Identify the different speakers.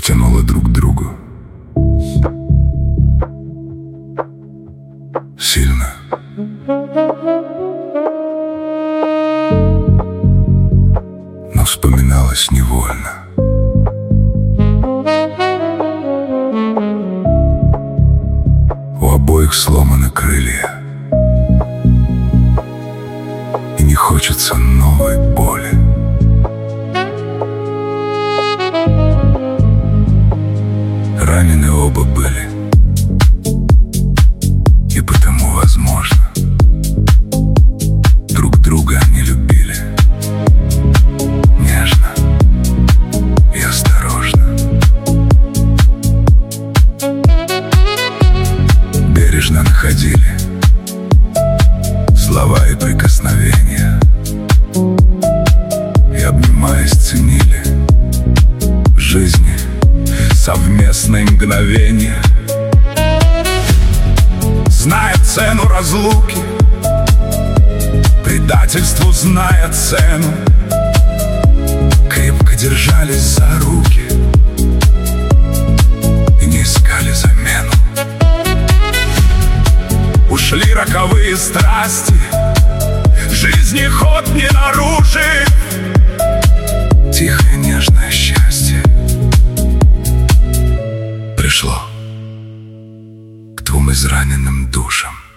Speaker 1: тянуло друг к другу. Сильно. Но вспоминалось невольно. У обоих сломаны крылья, и не хочется новой боли. Ранены оба были, и потому, возможно, друг друга не любили. Нежно и осторожно, бережно находили слова и прикосновения, и, обнимаясь, ценили в жизни совместные мгновения. Зная цену разлуки, предательству зная цену, крепко держались за руки и не искали замену. Ушли роковые страсти, жизни ход не нарушив. Тихое нежное счастье пришло к двум израненным душам.